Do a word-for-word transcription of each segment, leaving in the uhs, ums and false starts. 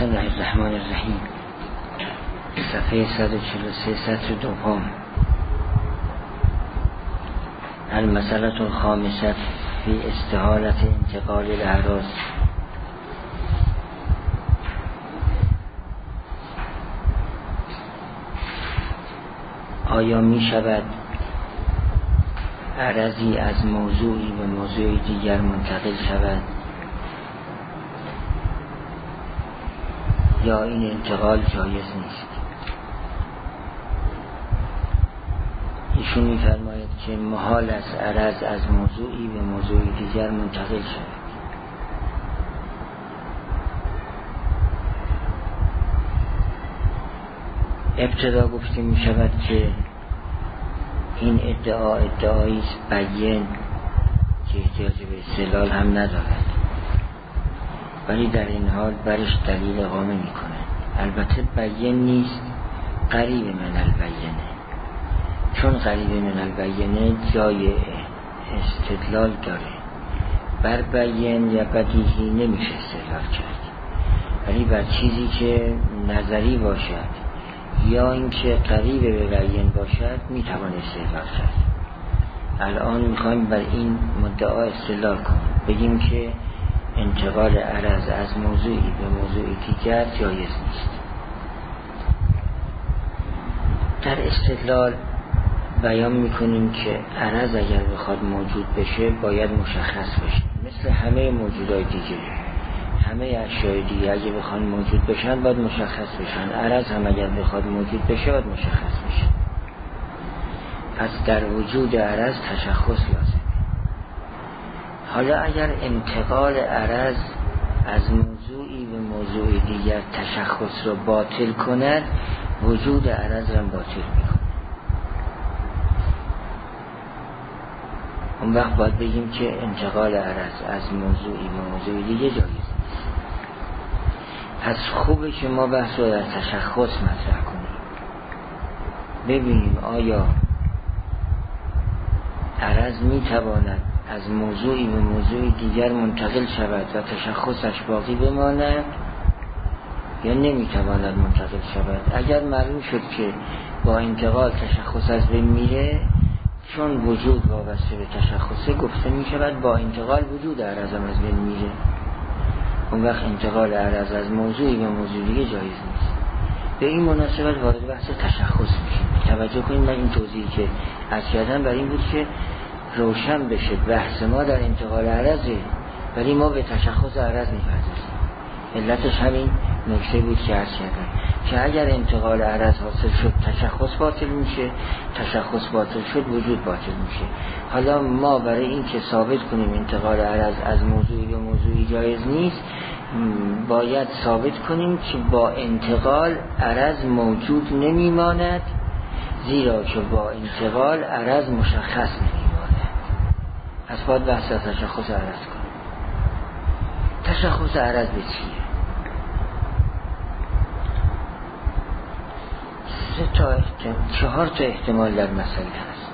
بسم الله الرحمن الرحیم. صفحه صد و چهل و سه سطر دوم. المسألة الخامسة فی استحالة انتقال الاعراض. آیا می شود عرضی از موضوعی به موضوع دیگر منتقل شود یا این انتقال جایز نیست؟ ایشون می‌فرماید که محال است عرض از موضوعی به موضوع دیگر منتقل شود. ابتدا گفته می شود که این ادعا ادعایی است بیان که احتیاج به استدلال هم ندارد، ولی در این حال برش دلیل اقامه می کنه. البته بیان نیست، قریب من البینه، چون قریب من البینه جای استدلال داره. بر بیان یا بدیهی نمیشه استدلال کرد، ولی بر چیزی که نظری باشد یا اینکه قریب به بیان باشد میتوان استدلال کرد. الان میخوایم بر این مدعا استدلال کنیم، بگیم که انتقال عرض از موضوعی به موضوع دیگر جایز نیست. در استدلال بیان میکنیم که عرض اگر بخواد موجود بشه باید مشخص بشه، مثل همه موجودات دیگه. همه اشیاء دیگه اگه بخوان موجود بشن باید مشخص بشن، عرض هم اگر بخواد موجود بشه باید مشخص بشه. پس در وجود عرض تشخص لازمه. حالا اگر انتقال عرض از موضوعی به موضوع دیگر تشخص رو باطل کند، وجود عرض رو باطل میکنه. اون وقت باید بگیم که انتقال عرض از موضوعی به موضوع دیگه جایز نیست. پس خوبه که ما بحث رو در تشخص مطرح کنیم، ببینیم آیا عرض میتواند از موضوعی به موضوع دیگر منتقل شود و تشخصش باقی بماند یا نمیتواند منتقل شود. اگر معلوم شد که با انتقال تشخص از بین میره، چون وجود وابسته به تشخصه، گفته میشود با انتقال وجود عرض هم از بین میره. اون وقت انتقال عرض از موضوعی به موضوع دیگه جایز نیست. به این مناسبت وارد بحث تشخص میشیم. توجه کنید، من این توضیحی که عرض کردم برای این بود که روشن بشه بحث ما در انتقال عرضه، ولی ما به تشخص عرض میپردازیم. علتش همین نکته بود که عرض کردم که اگر انتقال عرض حاصل شد تشخص باطل میشه، تشخص باطل شد وجود باطل میشه. حالا ما برای این که ثابت کنیم انتقال عرض از موضوعی به موضوعی جایز نیست، باید ثابت کنیم که با انتقال عرض موجود نمیماند، زیرا که با انتقال عرض مشخص نمیماند. پس باید بحث از تشخص عرض کنیم. تشخص عرض به چیه؟ سه تا احتمال، چهار تا احتمال در مسئله هست.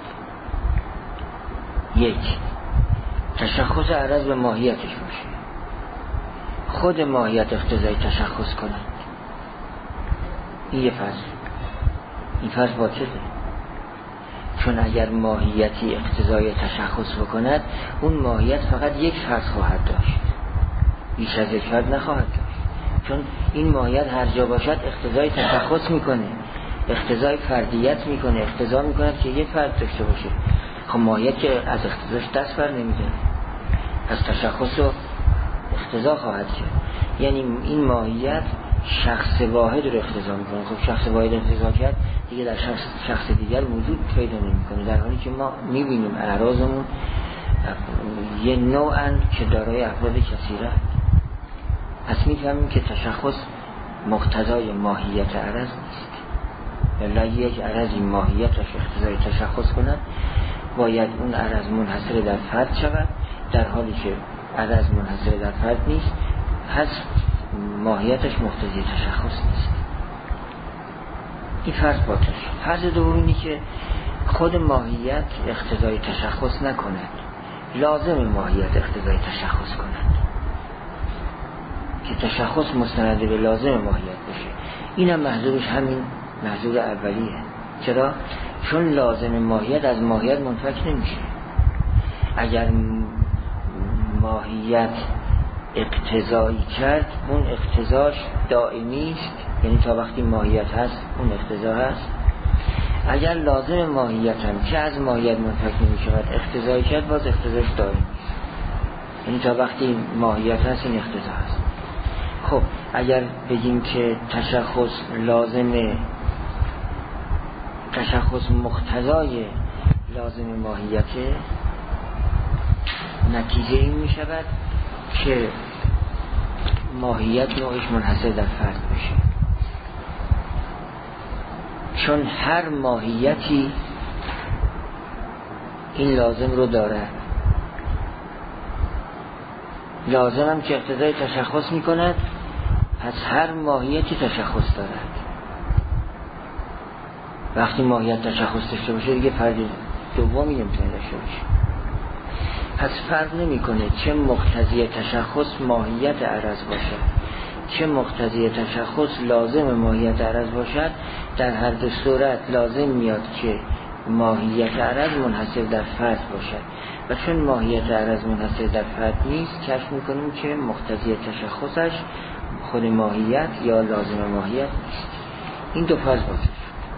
یک، تشخص عرض به ماهیتش باشه، خود ماهیت اقتضای تشخص کنند. این یه فرض، این فرض باطله، چون اگر ماهیتی اقتضای تشخص بکند، اون ماهیت فقط یک فرض خواهد داشت، بیش از یک فرض نخواهد داشت، چون این ماهیت هر جا باشد اقتضای تشخص میکنه، اقتضای فردیت میکنه، اقتضا میکنه که یک فرد داشته باشه. خب ماهیت که از اقتضاش دست بر نمیده، از تشخص رو اقتضا خواهد کرد. یعنی این ماهیت شخص واحد رو اقتضا میکنه. خب شخص واحد اقتضا کرد دیگه در شخص, شخص دیگر وجود پیدا نمیکنه، در حالی که ما میبینیم اعراضمون یه نوعن که دارای افراد کثیره. پس میفهمیم که تشخص مقتضای ماهیت عرض نیست. الا یک عرضی ماهیتش اقتضای تشخص کند، باید اون عرض منحصر در فرد شود، در حالی که عرض منحصر در فرد نیست، پس ماهیتش مقتضی تشخص نیست. این فرض باطل شد. فرض دومی که خود ماهیت اقتضای تشخص نکند، لازم ماهیت اقتضای تشخص کند، که تشخص مستند به لازم ماهیت باشه. اینم محذورش همین محذور اولیه. چرا؟ چون لازم ماهیت از ماهیت منفک نمیشه. اگر ماهیت اقتضایی کرد، اون اقتضاش دائمی است، یعنی تا وقتی ماهیت هست اون اقتضا هست. اگر لازم ماهیت هم که از ماهیت منفک نمیشه اقتضایی کرد، باز اقتضاش دائمی است، یعنی تا وقتی ماهیت هست این اقتضا هست. خب اگر بگیم که تشخص لازم، تشخص مقتضای لازم ماهیته، نتیجه این می شود که ماهیت نوعش منحصر در فرد بشه، چون هر ماهیتی این لازم رو دارد. لازم هم که اقتضای تشخص می کند، پس هر ماهیتی تشخص دارد. وقتی ماهیت تشخص داشته باشه دیگه فرد دومی نمیتونه داشته باشه. پس فرق نمیکنه چه مقتضی تشخص ماهیت عرض باشد، چه مقتضی تشخص لازم ماهیت عرض باشد، در هر دو صورت لازم میاد که ماهیت عرض منحصر در فرد باشد. و چون ماهیت عرض منحصر در فرد نیست، کشف میکنیم که مقتضی تشخصش خود ماهیت یا لازم ماهیت نیست. این دو فرض باشه.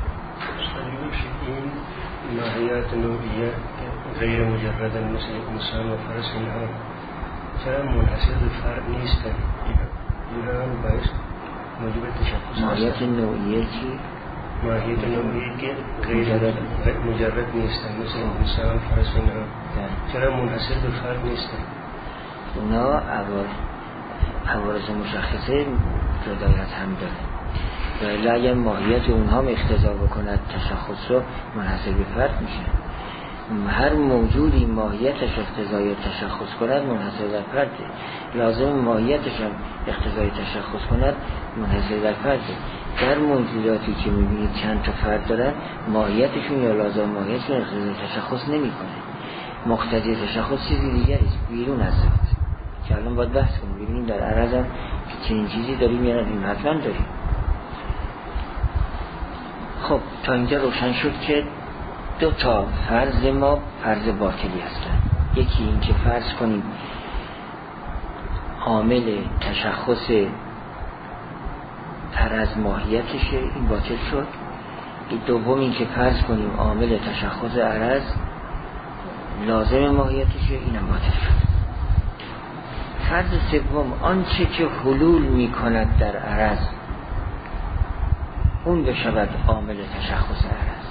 این ماهیت نوعیه غیر مجرد مثل انسان و فرس اینها چرا منحصر به فرد نیستن؟ اینا هم باعث موجب تشخص ماهیت نوعیه چی؟ ماهیت نوعیه که غیر مجرد نیستن مثل انسان فرس اینها چرا منحصر به فرد نیستن؟ اونا عوارض مشخصه جدایت هم داره، ولی اگر ماهیت اونها اقتضا بکند تشخص رو منحصر به فرد میشه. هر موجودی ماهیتش اقتضای تشخص کند منحصر در فرده، لازم ماهیتش هم اقتضای تشخص کند منحصر در فرده. در موجوداتی که میبینید چند تا فرد دارن، ماهیتشون یا لازم ماهیتشون اقتضای تشخص نمیکنه. مقتضی تشخص چیزی دیگری است بیرون از ذات که الان باید بحث کنیم. ببینیم در عرض هم که چنین چیزی داریم یا نداریم. حتما داریم. خب تا اینجا روشن شد که دو تا فرض ما فرض باطلی هستن. یکی این که فرض کنیم عامل تشخص عرض ماهیتشه، این باطل شد. دوم این که فرض کنیم عامل تشخص عرض لازم ماهیتشه، اینم باطل شد. فرض سوم آنچه که حلول می کند در عرض اون بشود عامل تشخص عرض.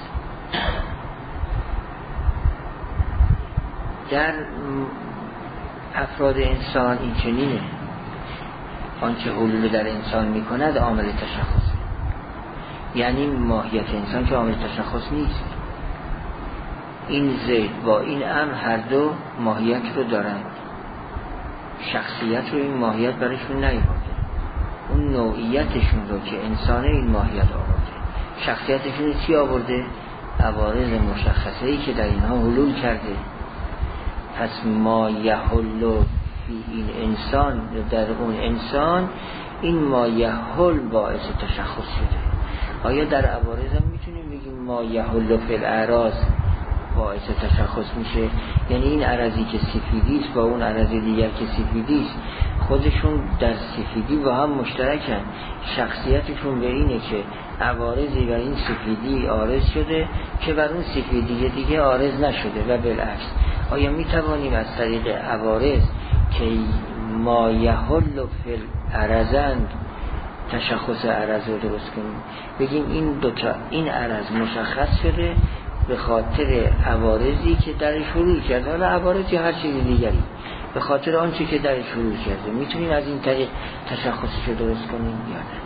در افراد انسان این چنینه، آنچه حلول در انسان می کند عامل تشخص، یعنی ماهیت انسان که عامل تشخص نیست. این زید با این امر هر دو ماهیت رو دارند، شخصیت رو این ماهیت برشون نیاورده، اون نوعیتشون رو که انسانه این ماهیت آورده. شخصیتشون رو چی آورده؟ عوارض مشخصه‌ای که در اینها حلول کرده. پس ما یحل فی این انسان، در اون انسان این ما یحل باعث تشخص شده. آیا در عوارض هم میتونیم بگیم ما یحل فی الاعراض باعث تشخص میشه؟ یعنی این عرضی که سفیدی است با اون عرضی دیگر که سفیدی است خودشون در سفیدی با هم مشترکن، شخصیتشون به اینه که عوارضی بر این سفیدی عارض شده که بر اون سفیدی دیگه عارض نشده و بالعکس. آیا میتوانیم از طریق عوارض که ما یحل فی العرضند تشخص عرض رو درست کنیم؟ بگیم این دوتا، این عرض مشخص شده به خاطر عوارضی که درش حلول کرده، حالا عوارض یا هر چیز دیگری، به خاطر آنچه که درش حلول کرده، میتونیم از این طریق تشخصش رو درست کنیم یا نه؟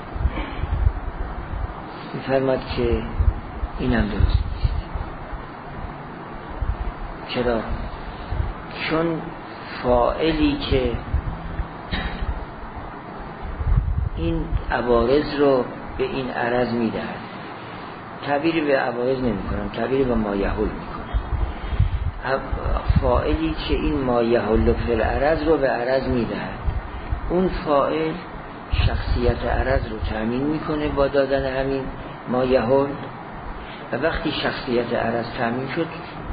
میفرماد که اینم درست نیست. چرا؟ چون فاعلی که این عوارض رو به این عرض میدهد، تعبیری به عوارض نمی کنم، تعبیری به ما یحل می کنم. فاعلی که این ما یحل فی العرض رو به عرض می دهد، اون فاعل شخصیت عرض رو تأمین میکنه با دادن همین ما یحل، و وقتی شخصیت عرض تأمین شد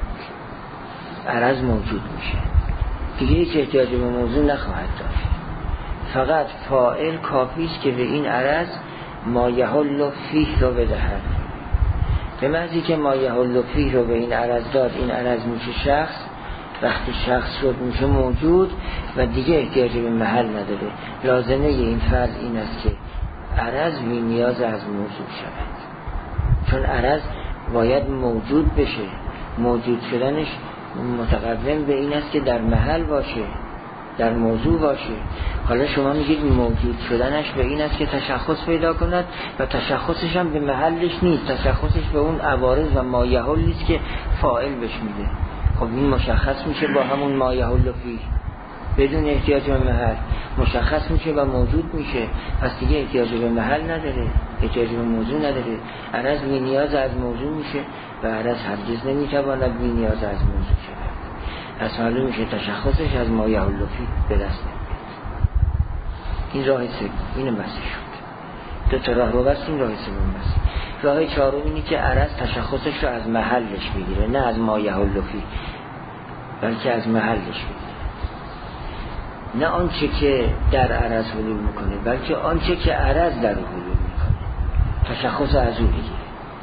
عرض موجود میشه، دیگه هیچ احتیاج به موضوع نخواهد داشت. فقط فاعل کافی است که به این عرض ما یحل فیه رو بدهد. به محضی که ما یحل فیه رو به این عرض داد، این عرض میشه شخص. وقتی شخص شد میشه موجود و دیگه احتیاج به محل نداره. لازمه این فرض این است که عرض بی نیاز از موضوع شود، چون عرض باید موجود بشه. موجود شدنش متقدم به این است که در محل باشه، در موضوع باشه. حالا شما میگید موجود شدنش به این است که تشخص پیدا کند و تشخصش هم به محلش نیست، تشخصش به اون عوارض و ما یحل است که فاعل بهش میده. خب این مشخص میشه با همون ما یحل فیه بدون احتیاج به محل، مشخص میشه و موجود میشه، پس دیگه احتیاج به محل نداره، احتیاج به موضوع نداره. عرض بی نیاز از موضوع میشه و عرض هرگز نمیتواند بی نیاز از موضوع شود. پس معلوم میشه تشخصش از ما یحل فیه به دست نمیاد. این راه سوم، اینو بس شد. دو تا راه رو بس، این راه سوم بس. راه چهارم اینه که عرض تشخصش رو از محلش بگیره، نه از ما یحل فیه، بلکه از محلش بگیره. نه آنچه که در عرض حلول میکنه، بلکه آنچه که عرض در حلول میکنه، تشخص از او بگیره.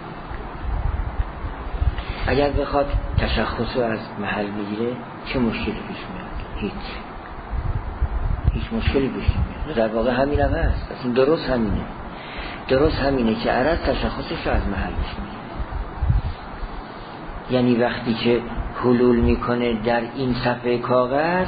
اگر بخواد تشخص رو از محل بگیره چه مشکلی پیش میاد؟ هیچ هیچ مشکلی پیش نمیاد. در واقع همین هم هست، اصلا درست همینه. درست همینه که عرض تشخصش رو از محلش میگیره. یعنی وقتی که حلول میکنه در این صفحه کاغذ،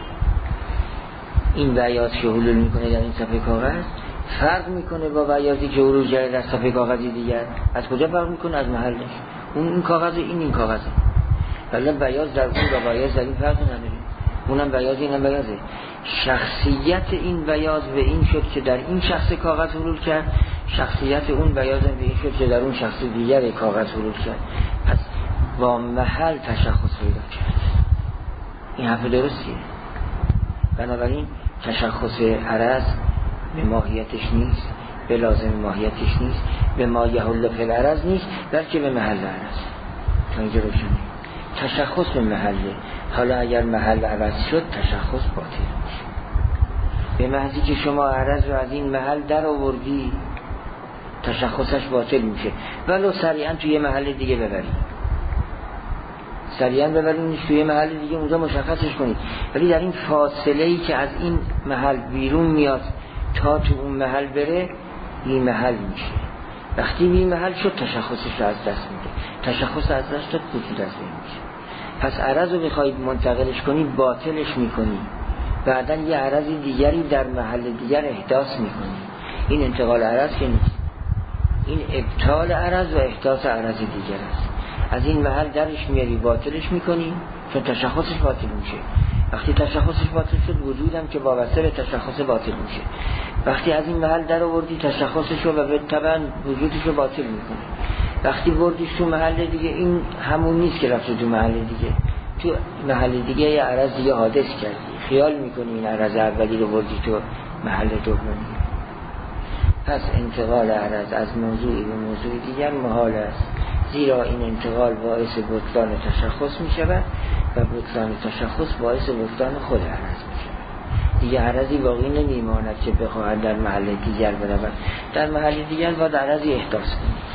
این بیاض که حلول میکنه در این صفحه کاغذ فرق میکنه با بیاضی که حلول کرده در صفحه کاغذی دیگر. از کجا فرق میکنه؟ از محلش. اون این کاغذ، این این کاغذه، ولی بیاض در اون و بیاض در این فرق نداره. اونم بیاض، اینم بیاضه. شخصیت این بیاض به این شد که در این شخص کاغذ حلول کرد، شخصیت اون بیاض به این شد که در اون شخص دیگر کاغذ حلول کرد. پس با محل تشخص پیدا کرد. این حرف درستیه. بنابراین تشخص عرض به ماهیتش نیست، به لازم ماهیتش نیست، به ما یحل فی العرض نیست، بلکه به محل عرض. تا اینجا روشنه. تشخص به محله. حالا اگر محل عوض شد تشخص باطل میشه. به محضی که شما عرض رو از این محل در آوردی تشخصش باطل میشه، ولو سریعا توی یه محل دیگه ببرید، سریعا ببرینش توی محل دیگه اونجا مشخصش کنید، ولی در این فاصله‌ای که از این محل بیرون میاد تا تو اون محل بره این محل میشه. وقتی این محل شد تشخصش رو از دست میده، تشخص از دست داد وجود از بین میشه. پس عرض رو بخواید منتقلش کنید باطلش میکنید، بعدا یه عرض دیگری در محل دیگر احداث میکنید. این انتقال عرض که نیست، این ابطال عرض و احداث عرض دیگر است. از این محل درش میاری باطلش میکنی، چون تشخصش باطل میشه. وقتی تشخصش باطل شد وجودم که وابسته به تشخص باطل میشه. وقتی از این محل در آوردی تشخصش رو و به طبعا وجودش رو باطل میکنه. وقتی بردیش تو محل دیگه این همون نیست که رفت تو محل دیگه، تو محل دیگه یه عرض دیگه حادث کردی، خیال میکنی این عرض اولی رو بردی تو محل دومی. پس انتقال عرض از موضوعی به موضوع دیگر محال است، زیرا این انتقال باعث بطلان تشخص می شود و بطلان تشخص باعث بطلان خود عرض می شود. دیگه عرضی باقی نمی ماند که بخواهد در محل دیگر برود. در محل دیگر باید عرضی احداث کنید.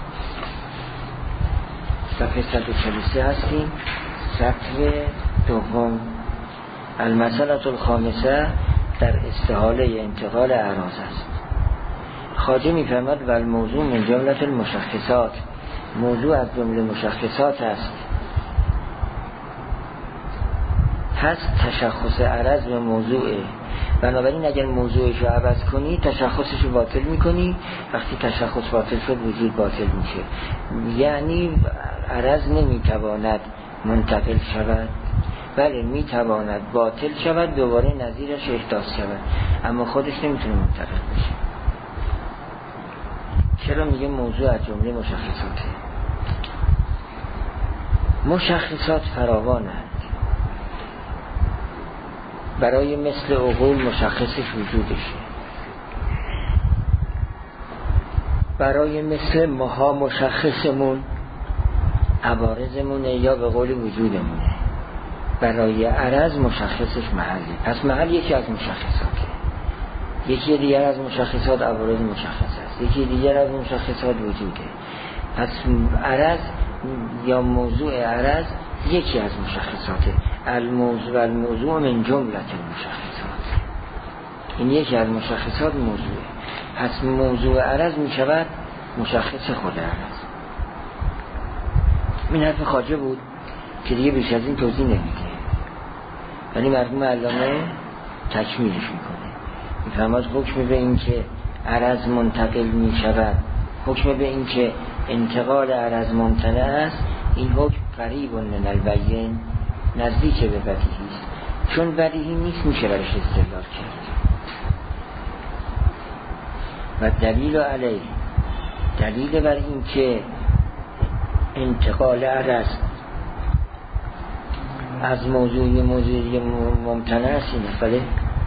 صفحه صد و چهل و سه هستیم. صفحه دوم، المسئله الخامسه در استحاله انتقال اعراض است. خواجه می فرماید و الموضوع من جمله المشخصات، موضوع از جمله مشخصات است. هست تشخص عرض به موضوعه، بنابراین اگر موضوعش رو عوض کنی تشخصش رو باطل میکنی. وقتی تشخص باطل شد وجود باطل میشه، یعنی عرض نمیتواند منتقل شود، بله میتواند باطل شود دوباره نظیرش احداث شود، اما خودش نمیتونه منتقل بشه. چرا میگه موضوع از جمله مشخصاته؟ مشخصات فراوانند، برای مثل عقول مشخصش وجودشه، برای مثل ماها مشخصمون عوارضمونه یا به قول وجودمونه. برای عرض مشخصش محلی، پس محل یکی از مشخصاته. یکی دیگر از مشخصات عوارض مشخص است، یکی دیگر از مشخصات وجوده. پس عرض یا موضوع عرض یکی از مشخصاته. الموضوع الموضوع من جملت المشخصات، این یکی از مشخصات موضوعه. پس موضوع عرض می شود مشخص خود عرض. این حرف خواجه بود که دیگه بیش از این توضیح نمیده، ولی مرحوم علامه تکمیلش میکنه. میفرماد حکم به این که عرض منتقل می شود، حکم به این که انتقال عرض ممتنع است، این حکم قریب من البین، نزدیک به بدیهی است. چون بدیهی نیست میشه برش استدلال کرد. و دلیل علیه، دلیل بر این که انتقال عرض از موضوع موضوعی ممتنع است اینه. بله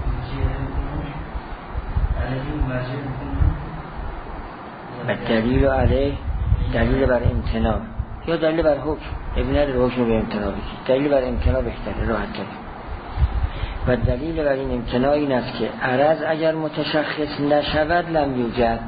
و دلیل علیه، دلیل بر امتناع یا دلیل بر حکم، ابن نداره حکم به امتناع بگید، دلیل بر امتناع بهتره، راحت تره. و دلیل بر این امتناع این است که عرض اگر متشخص نشود لم یوجد،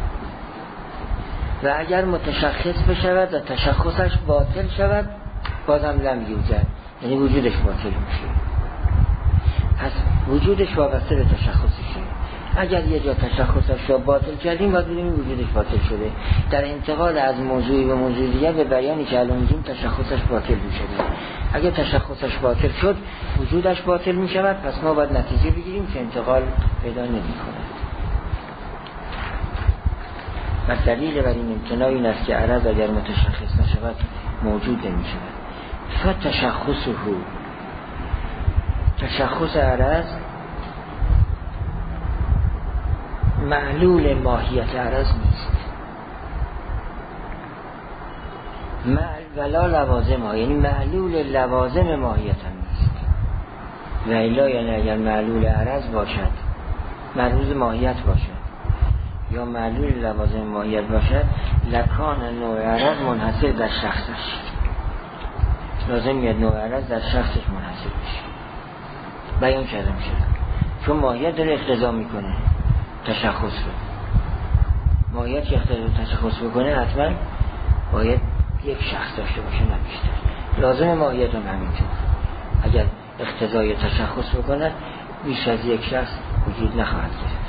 و اگر متشخص بشود و تشخصش باطل شود بازم لم یوجد، یعنی وجودش باطل میشه. پس وجودش وابسته به تشخصشه. اگر یه جا تشخصش را باطل کردیم باید بدونیم وجودش باطل شده. در انتقال از موضوعی به موضوع دیگر به بیانی که الان میگیم تشخصش باطل میشه. اگر تشخصش باطل شد وجودش باطل میشود، پس ما باید نتیجه بگیریم که انتقال پیدا نمیکنه. و دلیل بر این امتناع این است که عرض اگر متشخص نشود موجود نمیشود. فتشخصه، تشخص عرض معلول ماهیت عرض نیست، ولا لوازم ها، یعنی معلول لوازم ماهیت هم نیست. و الا یعنی اگر معلول عرض باشد، معلول ماهیت باشد یا معلول لوازم ماهیت باشد، لکان نوع عرض منحصر در شخصش، لازم میاد نوع عرض در شخصش منحصر بشه. بیان کردم شد چون ماهیت داره اقتضا میکنه تشخص رو. ماهیت که اقتضا تشخص بکنه حتما باید یک شخص داشته باشه نه بیشتر. لازم ماهیت هم همینطور، اگر اقتضای تشخص بکنه بیش از یک شخص وجود نخواهد گرفت.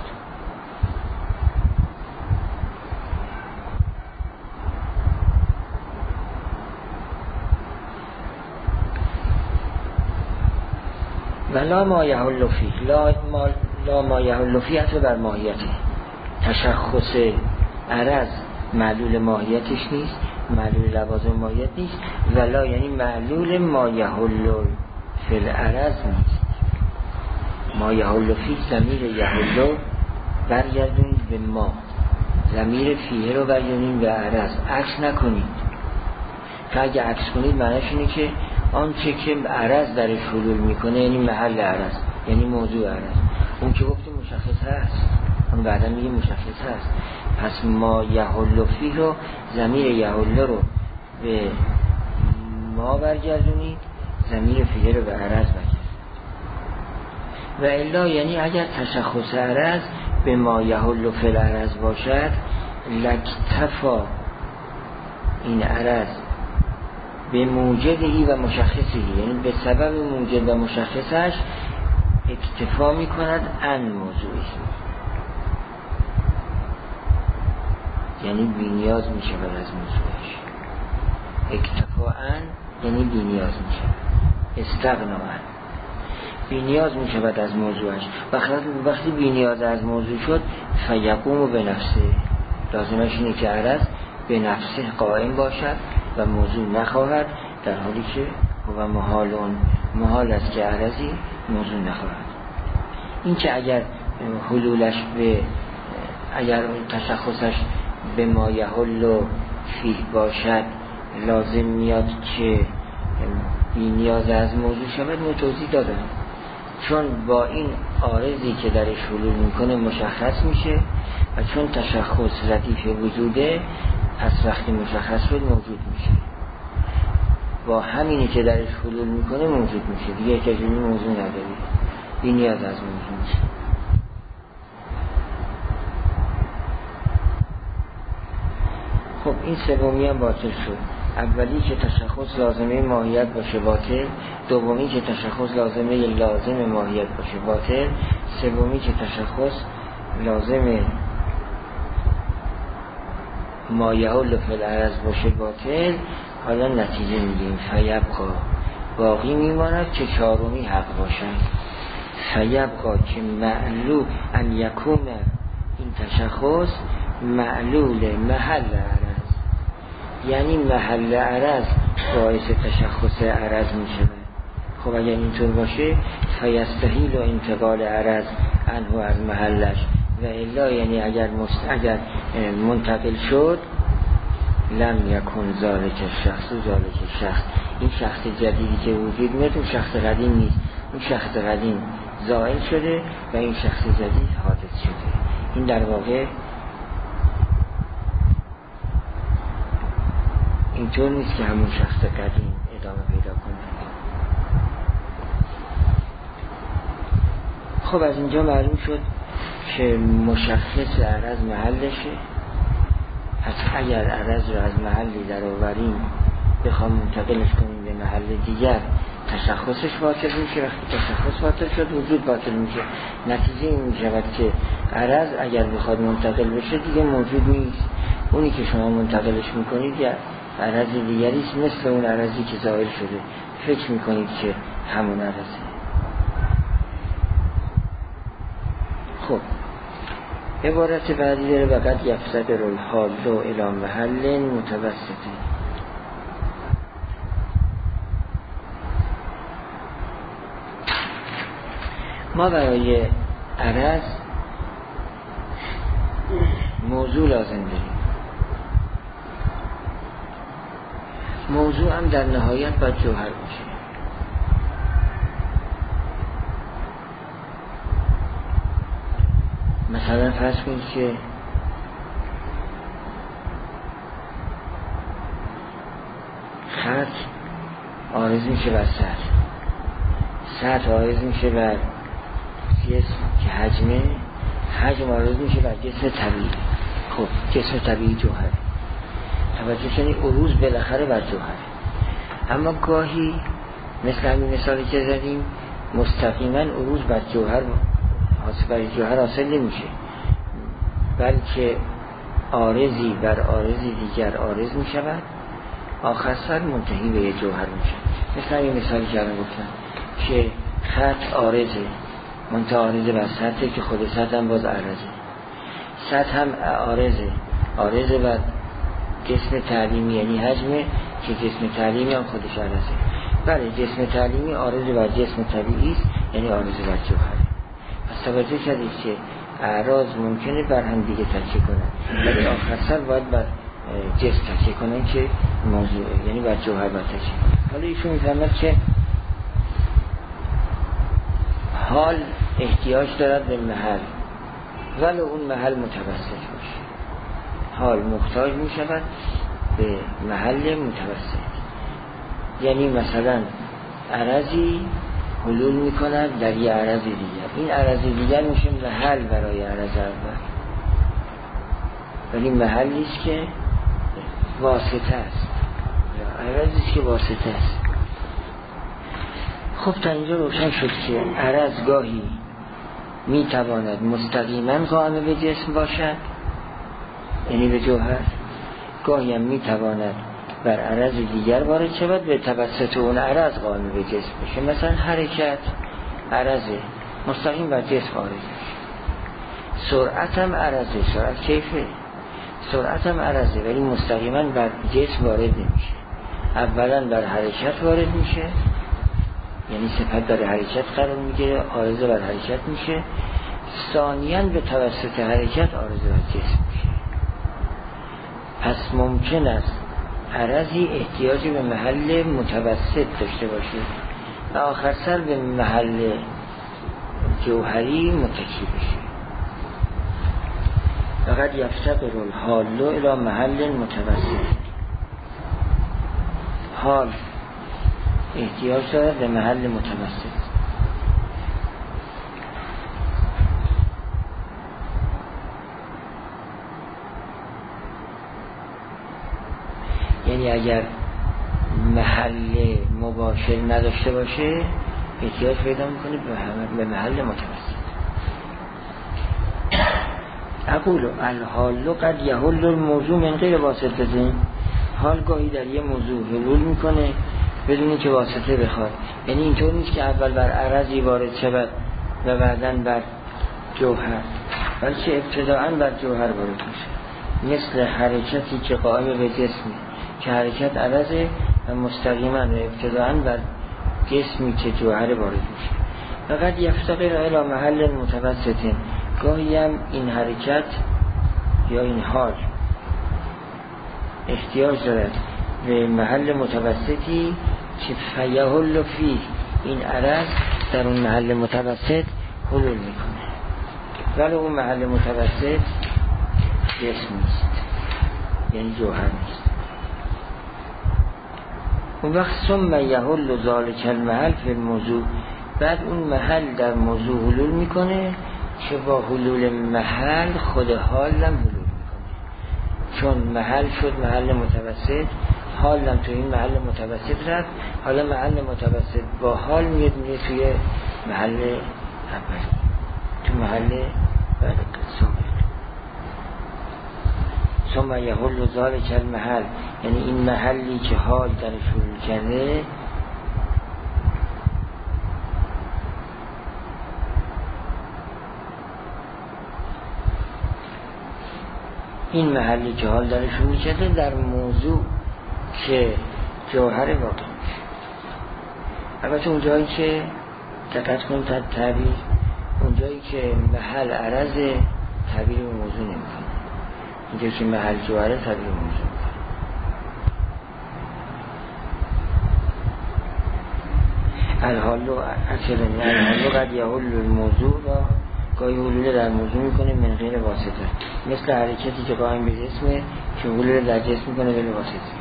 ولا ما یحل فیه، لا ما لا ما یحل فیه حتی بر ماهیته. تشخص عرض معلول ماهیتش نیست، معلول لوازم ماهیت نیست. ولا یعنی معلول ما یحل فی العرض نیست. ما یحل فیه ضمیر یحل برگردونید به ما، ضمیر فیه رو برگردونید به عرض، عکس نکنید. که اگه عکس کنید معنیش اینه که آنچه که عرض درش حلول میکنه یعنی محل عرض، یعنی موضوع عرض. اون که گفتیم مشخص هست، اون بعدا میگه مشخص هست. پس ما یحل فیه رو، ضمیر یحل رو به ما برگردونید، ضمیر فیه رو به عرض برگردونید. و الا یعنی اگر تشخص عرض به ما یحل فی العرض باشد، لکتفا این عرض به موجدهی و مشخصهی، یعنی به سبب موجد و مشخصش اکتفا می کند ان موضوعی، یعنی بی نیاز می شود از موضوعش. اکتفا ان یعنی بی نیاز می شود، استغنا ان، بی نیاز می شود از موضوعش. وقتی وقتی بی نیاز از موضوع شد، فیقوم به نفسه، لازمش اینه که عرض به نفسه قائم باشد و موضوع نخواهد، در حالی که هو محالون، محال است که عرضی موضوع نخواهد. این که اگر حلولش به، اگر تشخصش به ما یحل فیه باشد لازم میاد که بی نیاز از موضوع شود، من توضیح دادم. چون با این عارضی که درش حلول میکنه مشخص میشه و چون تشخص ردیف وجوده پس وقتی مشخص شد موجود میشه، با همینی که درش حلول میکنه موجود میشه، دیگه تجربی موضوع نداری، بی نیاز از موضوع میشه. خب این سومی هم باطل شد. اولی که تشخص لازمه ماهیت باشه باطل، دومی که تشخص لازمه لازم ماهیت باشه باطل، سومی که تشخص لازم مایحل فی العرض باشه باطل. حالا نتیجه میگیم فیبقا، باقی میماند که چهارمی حق باشند. فیبقا که معلول ان یکون این تشخص معلول محل عرض، یعنی محل عرض باعث تشخص عرض میشه. خب اگر اینطور باشه فیستحیل و انتقال عرض عنه از محلش، و الا یعنی اگر مست... اگر منتقل شد لم یکن ذالک شخص و ذالک شخص، این شخص جدیدی که وجود میاد اون شخص قدیم نیست، اون شخص قدیم زائل شده و این شخص جدید حادث شده. این در واقع اینطور نیست که همون شخص قدیم ادامه پیدا کنه. خب از اینجا معلوم شد که مشخص عرض محلشه. پس اگر عرض رو از محلی در آوریم بخوام منتقلش کنیم به محل دیگر تشخصش باطل میشه. وقتی تشخص باطل شد وجود باطل میشه. نتیجه این میشود که عرض اگر بخواد منتقل بشه دیگه موجود نیست. اونی که شما منتقلش میکنید یا عرض دیگری است، مثل اون عرضی که ظاهر شده فکر میکنید که همون عرضه. خب عبارت بعدی داره وقت یفسد الحال دو الى محل متوسطه. ما برای عرض موضوع لازم داریم. موضوع هم در نهایت باید جوهر باشه. مثلا فرض کنید که خط عارض میشه بر سطح، سطح عارض میشه بر جسم که حجمه، حجم عارض میشه بر جسم طبیعی. خب جسم طبیعی جوهره. توجه کنید عروض بالاخره بر جوهره. اما گاهی مثل همین مثالی که زدیم مستقیما عروض بر جوهر برای جوهر حاصل نمیشه، بلکه عارضی بر عارضی دیگر عارض میشود، آخر سر منتهی به یه جوهر میشه. مثل این مثالی که الان گفتم که خط عارضه، منتهی عارضه بر سطحه که خود سطح هم باز عارضه، سطح هم عارضه، عارضه بر جسم تعلیمی یعنی حجمه که جسم تعلیمی هم خودش عارضه. بله جسم تعلیمی عارضه بر جسم طبیعی است، یعنی عارضه بر جوهر. پس توجه کردید که اعراض ممکنه بر هم دیگه تکیه کنن، ولی آخر سر باید بر جسم تکیه کنن که موضوعه، یعنی بر جوهر باید تکیه کنن. حالا ایشون میفهمد که حال احتیاج دارد به محل، ولی اون محل متوسط باشه. حال محتاج میشود به محل متوسط، یعنی مثلا عرضی حلول میکنند در یه عرض دیگر، این عرض دیگر میشه محل برای عرض اول، ولی محلی است که واسطه است یا عرضی است که واسطه است. خب تا اینجا روشن شد که عرض گاهی میتواند مستقیما قائم به جسم باشد یعنی به جوهر، گاهی هم میتواند بر عرض دیگر وارد شود به توسط اون عرض قائم به جسم بشه. مثلا حرکت عرضه مستقیم بر جسم وارد میشه، سرعت هم عرضه، سرعت کیفه، سرعت هم عرضه ولی مستقیما بر جسم وارد نمیشه. اولا بر حرکت وارد میشه یعنی صفت در حرکت قرار میگیره، عارضه بر حرکت میشه، ثانیاً به توسط حرکت عارضه بر جسم میشه. پس ممکن است عرضی احتیاجی به محل متوسط داشته باشه و آخر سر به محل جوهری متکی بشه. فقط یفتقر الحال الی محل متوسط. حال احتیاج دارد به محل متوسط. یعنی اگر محل مباشر نداشته باشه احتیاج پیدا میکنه به محل متوسط. اقول الحال قد یحل الموضوع من غیر واسطه. حال گاهی در یه موضوع حلول میکنه بدون که واسطه بخواد. یعنی اینطور نیست که اول بر عرضی وارد شود و بعداً بر جوهر، بلکه ابتداءً بر جوهر وارد میشه. مثل حرکتی که قائم به جسمی که حرکت عرضه و مستقیما و ابتداءً بر جسمی که جوهر وارد میشه. فقط یفتقر الی محل متوسط. گاهی هم این حرکت یا این حال احتیاج دارد به محل متوسطی که فیحل فی، این عرض در اون محل متوسط حلول میکنه، ولی اون محل متوسط جسم نیست، یعنی جوهر نیست. اون وقت ثم یحل ذلک المحل فی الموضوع، بعد اون محل در موضوع حلول میکنه که با حلول محل خود حال هم حلول میکنه، چون محل شد محل متوسط، حال هم تو این محل متوسط رفت، حالا محل متوسط با حال میاد میره توی محل اول، تو محل بعد سابق. ثم یحل ذلک المحل، یعنی این محلی که حال درش حلول کرده این محلی که حال درش حلول کرده در موضوع که جوهر واقع میشه. البته اون جایی که دقت کنیم تا تعبیر، اون جایی که محل عرض تعبیر به موضوع نمیکنه، اینجایی که محل جوهر تعبیر به موضوع میکنه. الحال و اصلا الحال قد یحل الموضوع را گاهی حلول در موضوع میکنه من غیر واسطه، مثل حرکتی که قائم به جسمه که حلول در جسم میکنه غیر واسطه.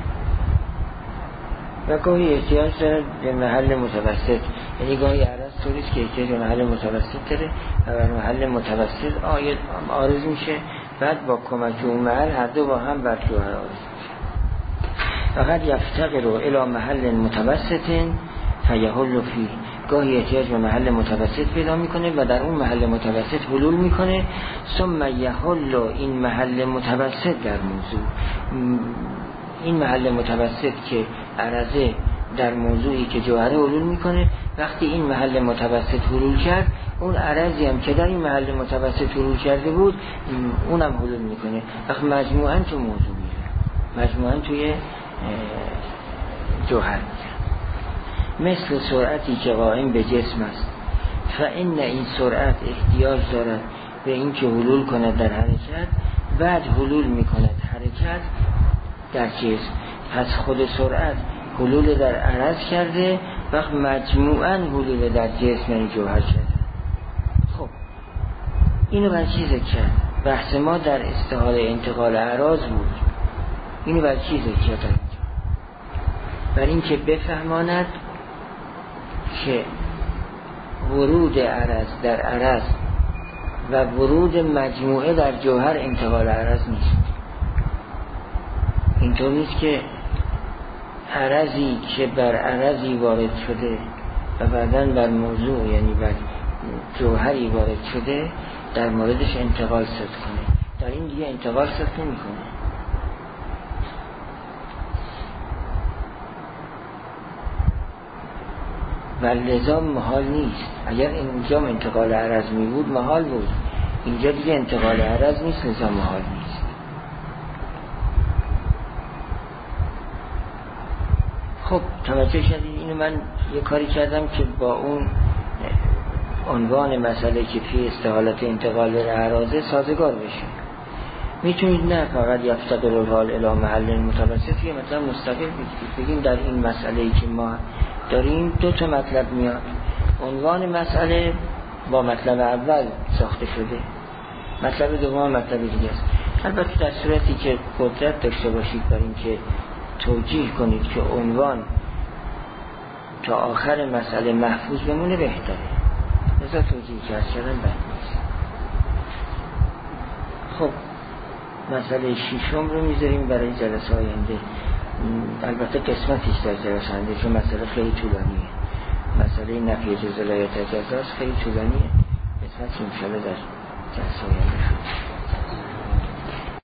و گاهی احتیاج داره به محل متوسط، یعنی گاهی عرض طوریست که احتیاج به محل متوسط داره و بر محل متوسط آید آرز میشه، بعد با کمک اون محل هر دو با هم بر جوهر آرز میشه. فقط یفتقر الی محل متوسط فیحل فی، گاهی احتیاج به محل متوسط پیدا میکنه و در اون محل متوسط حلول میکنه. ثم یحل، این محل متوسط در موضوع، این محل متوسط که عرضه در موضوعی که جوهره حلول میکنه، وقتی این محل متوسط حلول کرد اون عرضی هم که در این محل متوسط حلول کرده بود اونم حلول میکنه، وقتی مجموعاً تو موضوع میره، مجموعاً توی جوهر میره. مثل سرعتی که قائم به جسم است، فإن این سرعت احتیاج دارد به این که حلول کند در حرکت، بعد حلول میکند حرکت در جسم، پس خود سرعت حلول در عرض کرده، وقت مجموعاً حلول در جسم یعنی جوهر کرده. خب اینو بر چی ذکر کرد؟ بحث ما در استحاله انتقال اعراض بود. اینو بر چی ذکر کرد؟ بر این که بفهماند که ورود عرض در عرض و ورود مجموعه در جوهر انتقال عرض نیست. اینطور نیست که عرضی که بر عرضی وارد شده و بعداً بر موضوع یعنی بر جوهری وارد شده در موردش انتقال صدق کنه، در این دیگه انتقال صدق نمی کنه. و لزام محال نیست. اگر اینجا انتقال عرض می بود محال بود، اینجا دیگه انتقال عرض نیست، لزام محال نیست. خب توجه شدید؟ اینو من یه کاری کردم که با اون عنوان مسئله که فی استحالت انتقال اعراضه سازگار بشه. میتونید نه فقط یفتقر الحال الی محل متوسط یه مطلب مستقل بگید، بگیم در این مسئله‌ای که ما داریم دو تا مطلب میاد. عنوان مسئله با مطلب اول ساخته شده، مطلب دوم مطلب دیگه است. البته در صورتی که قدرت داشته باشید بر این که توجیه کنید که عنوان تا آخر مسئله محفوظ بمونه بهتره، لذا توجیه که از کردن بد نیست. خب مسئله ششم رو میذاریم برای جلسه آینده. البته قسمتیش در جلسه آینده چون مسئله خیلی طولانیه. مسئله نفی جزء لایحه جزاست خیلی طولانیه. قسمتی انشاءالله در جلسه آینده شد.